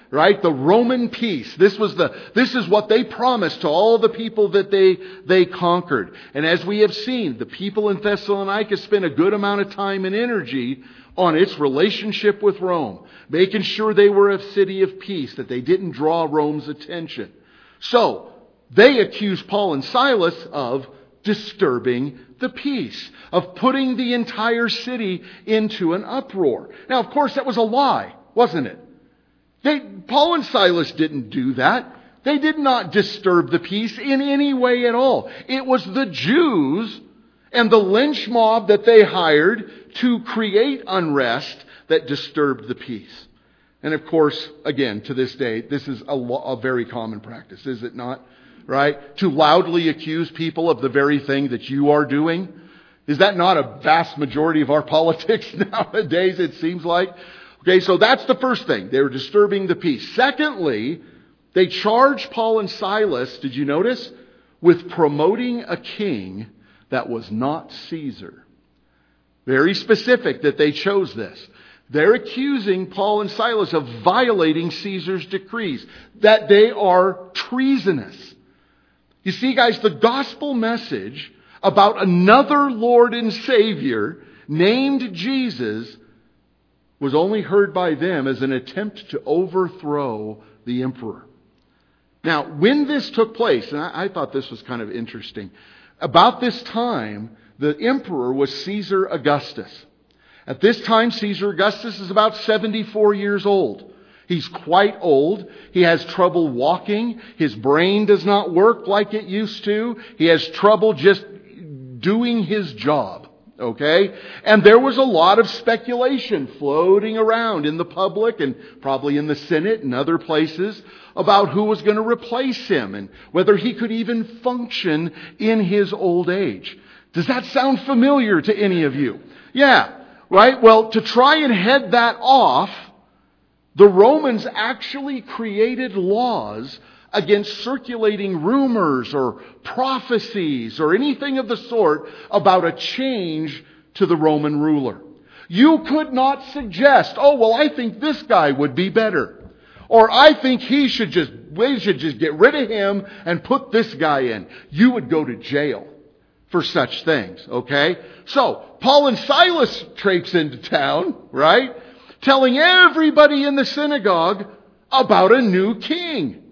right? The Roman peace. This was the, this is what they promised to all the people that they, they conquered. And as we have seen, the people in Thessalonica spent a good amount of time and energy on its relationship with Rome, making sure they were a city of peace, that they didn't draw Rome's attention. So, they accused Paul and Silas of disturbing the peace, of putting the entire city into an uproar. Now, of course, that was a lie, wasn't it? They, Paul and Silas didn't do that. They did not disturb the peace in any way at all. It was the Jews and the lynch mob that they hired to create unrest that disturbed the peace. And of course, again, to this day, this is a, lo- a very common practice, is it not? Right? To loudly accuse people of the very thing that you are doing. Is that not a vast majority of our politics nowadays, it seems like? Okay, so that's the first thing. They were disturbing the peace. Secondly, they charged Paul and Silas, did you notice, with promoting a king that was not Caesar. Very specific that they chose this. They're accusing Paul and Silas of violating Caesar's decrees, that they are treasonous. You see, guys, the gospel message about another Lord and Savior named Jesus was only heard by them as an attempt to overthrow the emperor. Now, when this took place, and I, I thought this was kind of interesting, about this time, the emperor was Caesar Augustus. At this time, Caesar Augustus is about seventy-four years old. He's quite old. He has trouble walking. His brain does not work like it used to. He has trouble just doing his job. Okay? And there was a lot of speculation floating around in the public and probably in the Senate and other places about who was going to replace him and whether he could even function in his old age. Does that sound familiar to any of you? Yeah. Right? Well, to try and head that off, the Romans actually created laws against circulating rumors or prophecies or anything of the sort about a change to the Roman ruler. You could not suggest, oh, well, I think this guy would be better. Or I think he should just, we should just get rid of him and put this guy in. You would go to jail for such things, okay? So, Paul and Silas traipse into town, right? Telling everybody in the synagogue about a new king.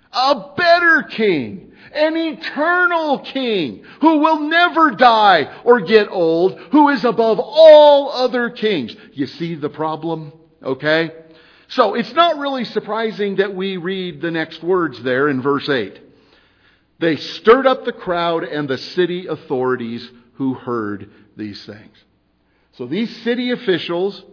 A better king. An eternal king who will never die or get old, who is above all other kings. You see the problem? Okay? So it's not really surprising that we read the next words there in verse eight. They stirred up the crowd and the city authorities who heard these things. So these city officials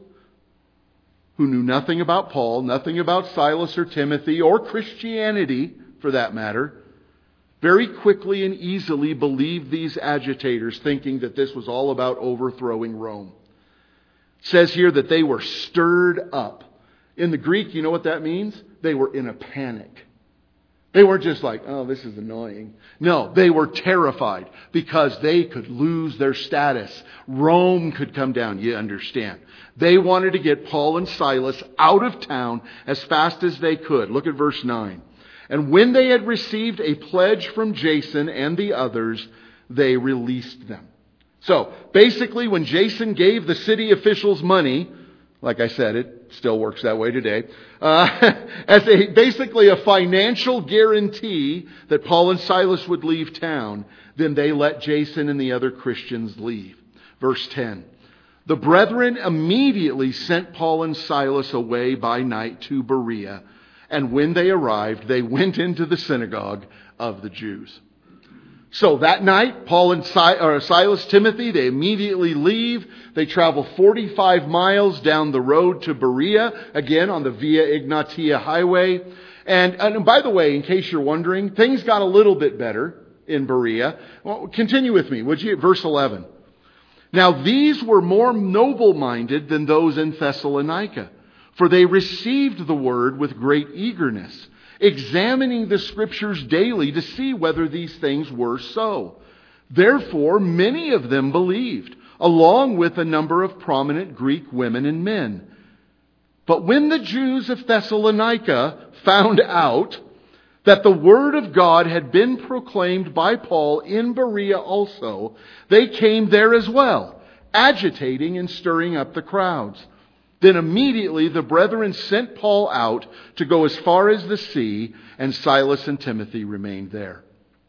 who knew nothing about Paul, nothing about Silas or Timothy or Christianity for that matter, very quickly and easily believed these agitators, thinking that this was all about overthrowing Rome. It says here that they were stirred up. In the Greek, you know what that means? They were in a panic. They weren't just like, oh, this is annoying. No, they were terrified because they could lose their status. Rome could come down, you understand. They wanted to get Paul and Silas out of town as fast as they could. Look at verse nine. And when they had received a pledge from Jason and the others, they released them. So, basically, when Jason gave the city officials money, like I said, it still works that way today, uh, as a basically a financial guarantee that Paul and Silas would leave town, then they let Jason and the other Christians leave. Verse ten. The brethren immediately sent Paul and Silas away by night to Berea, and when they arrived, they went into the synagogue of the Jews. So that night, Paul and si- or Silas, Timothy, they immediately leave. They travel forty-five miles down the road to Berea, again on the Via Ignatia highway. And, and by the way, in case you're wondering, things got a little bit better in Berea. Well, continue with me, would you? Verse eleven. Now these were more noble-minded than those in Thessalonica, for they received the word with great eagerness, examining the Scriptures daily to see whether these things were so. Therefore, many of them believed, along with a number of prominent Greek women and men. But when the Jews of Thessalonica found out that the word of God had been proclaimed by Paul in Berea also, they came there as well, agitating and stirring up the crowds. Then immediately the brethren sent Paul out to go as far as the sea, and Silas and Timothy remained there.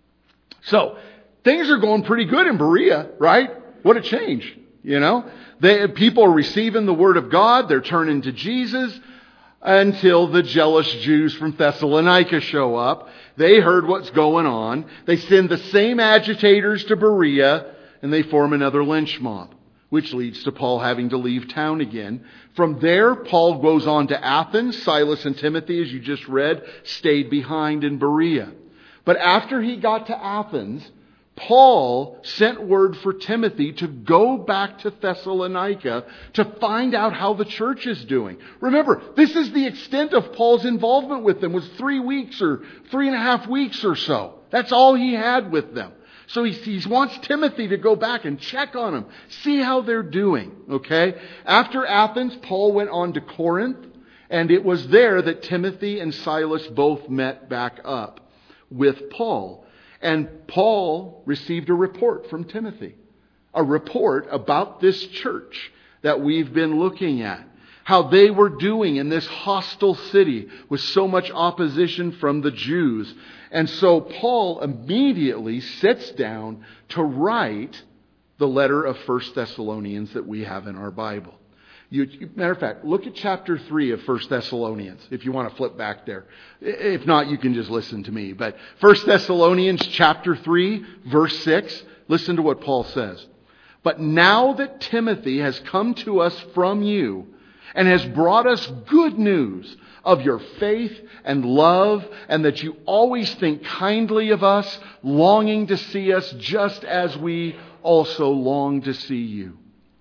So, things are going pretty good in Berea, right? What a change, you know? They, people are receiving the word of God, they're turning to Jesus, until the jealous Jews from Thessalonica show up. They heard what's going on. They send the same agitators to Berea, and they form another lynch mob, which leads to Paul having to leave town again. From there, Paul goes on to Athens. Silas and Timothy, as you just read, stayed behind in Berea. But after he got to Athens, Paul sent word for Timothy to go back to Thessalonica to find out how the church is doing. Remember, this is the extent of Paul's involvement with them, was three weeks or three and a half weeks or so. That's all he had with them. So he, he wants Timothy to go back and check on them, see how they're doing. Okay? After Athens, Paul went on to Corinth, and it was there that Timothy and Silas both met back up with Paul. And Paul received a report from Timothy, a report about this church that we've been looking at, how they were doing in this hostile city with so much opposition from the Jews. And so Paul immediately sits down to write the letter of First Thessalonians that we have in our Bible. You, matter of fact, look at chapter three of First Thessalonians, if you want to flip back there. If not, you can just listen to me. But First Thessalonians chapter three, verse six, listen to what Paul says. But now that Timothy has come to us from you and has brought us good news of your faith and love, and that you always think kindly of us, longing to see us just as we also long to see you.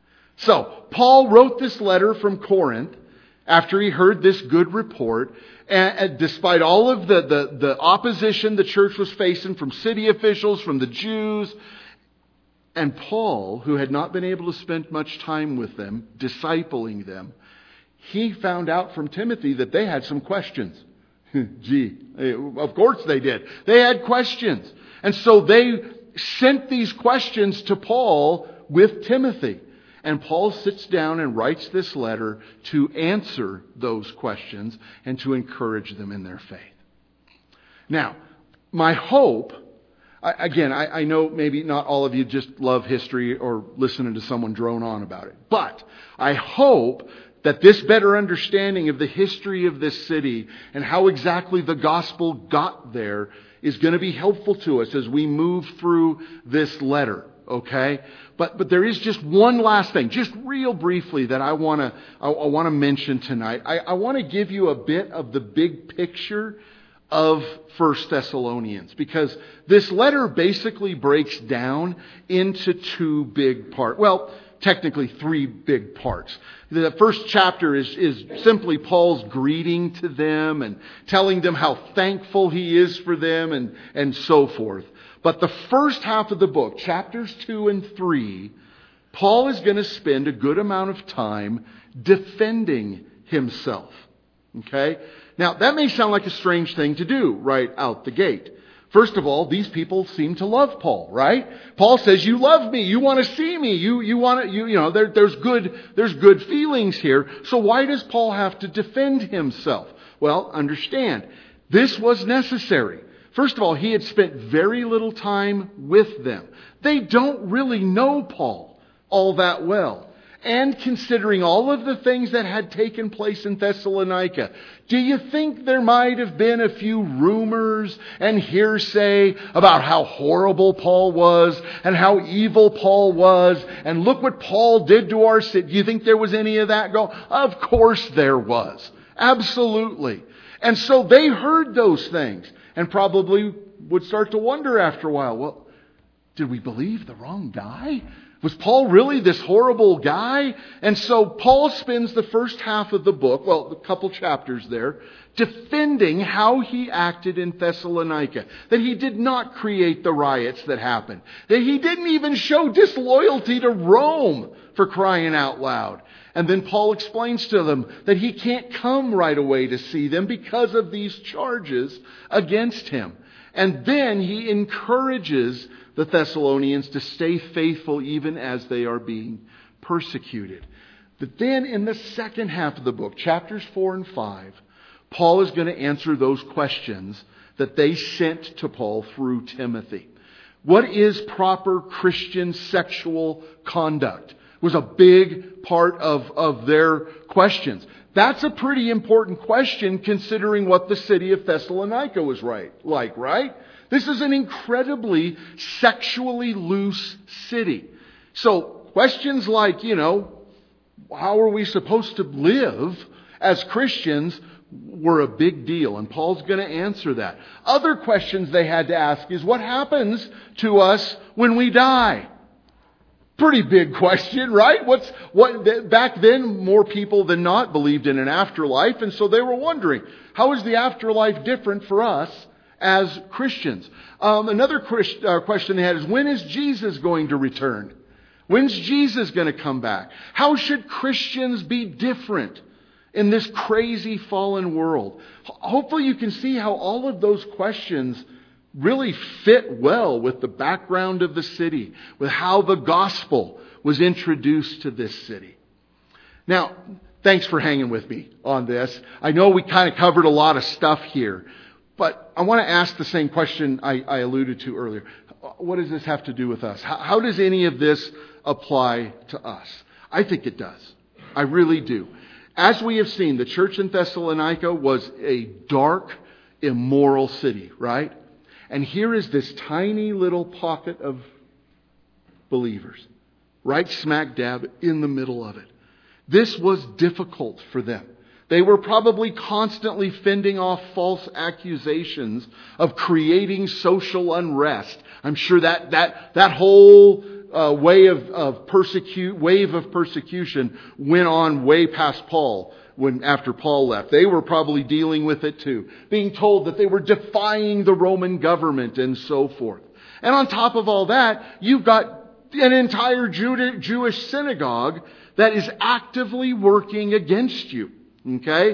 So, Paul wrote this letter from Corinth after he heard this good report, and despite all of the, the, the opposition the church was facing from city officials, from the Jews, and Paul, who had not been able to spend much time with them, discipling them, he found out from Timothy that they had some questions. Gee, of course they did. They had questions. And so they sent these questions to Paul with Timothy. And Paul sits down and writes this letter to answer those questions and to encourage them in their faith. Now, my hope, again, I, I know maybe not all of you just love history or listening to someone drone on about it, but I hope that this better understanding of the history of this city and how exactly the gospel got there is going to be helpful to us as we move through this letter. Okay, but but there is just one last thing, just real briefly, that I want to I, I want to mention tonight. I, I want to give you a bit of the big picture of First Thessalonians, because this letter basically breaks down into two big parts. Well, technically three big parts. The first chapter is, is simply Paul's greeting to them and telling them how thankful he is for them and, and so forth. But the first half of the book, chapters two and three, Paul is going to spend a good amount of time defending himself. Okay? Now, that may sound like a strange thing to do right out the gate. First of all, these people seem to love Paul, right? Paul says, "You love me. You want to see me. You you want to you you know there, there's good there's good feelings here." So why does Paul have to defend himself? Well, understand, this was necessary. First of all, he had spent very little time with them. They don't really know Paul all that well. And considering all of the things that had taken place in Thessalonica, do you think there might have been a few rumors and hearsay about how horrible Paul was and how evil Paul was, and look what Paul did to our city? Do you think there was any of that going? Of course there was. Absolutely. And so they heard those things and probably would start to wonder after a while, well, did we believe the wrong guy? Was Paul really this horrible guy? And so Paul spends the first half of the book, well, a couple chapters there, defending how he acted in Thessalonica. That he did not create the riots that happened. That he didn't even show disloyalty to Rome, for crying out loud. And then Paul explains to them that he can't come right away to see them because of these charges against him. And then he encourages the Thessalonians to stay faithful even as they are being persecuted. But then in the second half of the book, chapters four and five, Paul is going to answer those questions that they sent to Paul through Timothy. What is proper Christian sexual conduct? Was a big part of, of their questions. That's a pretty important question considering what the city of Thessalonica was right, like, right? This is an incredibly sexually loose city. So questions like, you know, how are we supposed to live as Christians were a big deal. And Paul's going to answer that. Other questions they had to ask is, what happens to us when we die? Pretty big question, right? What's what back then more people than not believed in an afterlife, and so they were wondering, how is the afterlife different for us as Christians? Um, another Christ, uh, question they had is, when is Jesus going to return? When's Jesus going to come back? How should Christians be different in this crazy fallen world? Hopefully you can see how all of those questions really fit well with the background of the city, with how the gospel was introduced to this city. Now, thanks for hanging with me on this. I know we kind of covered a lot of stuff here, but I want to ask the same question I, I alluded to earlier. What does this have to do with us? How, how does any of this apply to us? I think it does. I really do. As we have seen, the church in Thessalonica was a dark, immoral city, right? And here is this tiny little pocket of believers, right smack dab in the middle of it. This was difficult for them. They were probably constantly fending off false accusations of creating social unrest. I'm sure that that that whole uh, way of, of persecute wave of persecution went on way past Paul. When after Paul left, they were probably dealing with it too, being told that they were defying the Roman government and so forth. And on top of all that, you've got an entire Jude- Jewish synagogue that is actively working against you. Okay?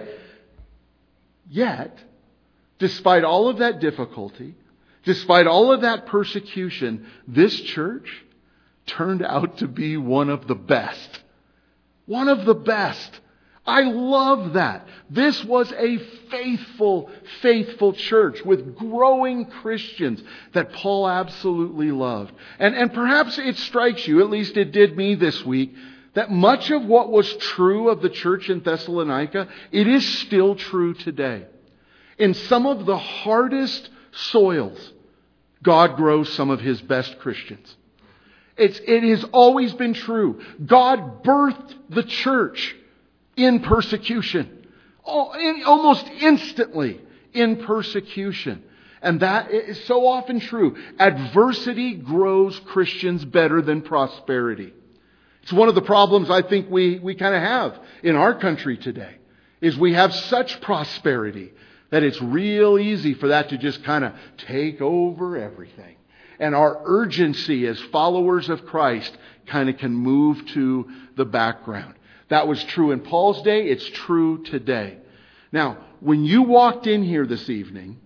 Yet, despite all of that difficulty, despite all of that persecution, this church turned out to be one of the best. One of the best. I love that. This was a faithful, faithful church with growing Christians that Paul absolutely loved. And, and perhaps it strikes you, at least it did me this week, that much of what was true of the church in Thessalonica, it is still true today. In some of the hardest soils, God grows some of His best Christians. It's, it has always been true. God birthed the church in persecution. Almost instantly in persecution. And that is so often true. Adversity grows Christians better than prosperity. It's one of the problems I think we, we kind of have in our country today, is we have such prosperity that it's real easy for that to just kind of take over everything. And our urgency as followers of Christ kind of can move to the background. That was true in Paul's day. It's true today. Now, when you walked in here this evening,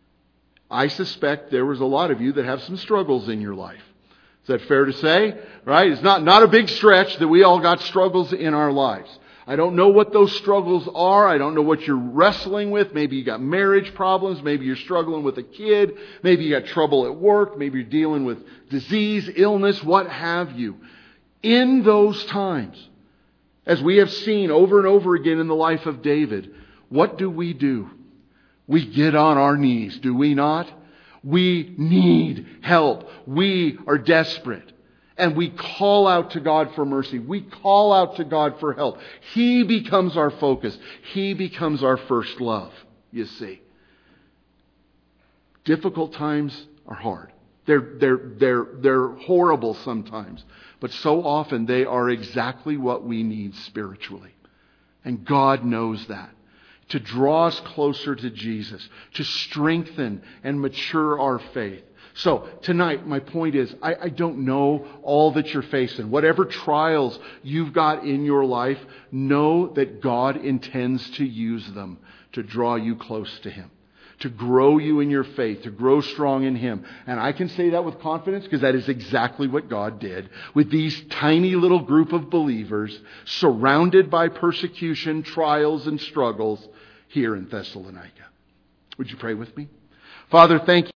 I suspect there was a lot of you that have some struggles in your life. Is that fair to say? Right? It's not, not a big stretch that we all got struggles in our lives. I don't know what those struggles are. I don't know what you're wrestling with. Maybe you got marriage problems. Maybe you're struggling with a kid. Maybe you got trouble at work. Maybe you're dealing with disease, illness, what have you. In those times, as we have seen over and over again in the life of David, what do we do? We get on our knees, do we not? We need help. We are desperate. And we call out to God for mercy. We call out to God for help. He becomes our focus. He becomes our first love, you see. Difficult times are hard. They're, they're, they're, they're horrible sometimes. But so often they are exactly what we need spiritually. And God knows that. To draw us closer to Jesus. To strengthen and mature our faith. So tonight, my point is, I, I don't know all that you're facing. Whatever trials you've got in your life, know that God intends to use them to draw you close to Him. To grow you in your faith, to grow strong in Him. And I can say that with confidence because that is exactly what God did with these tiny little group of believers surrounded by persecution, trials, and struggles here in Thessalonica. Would you pray with me? Father, thank you.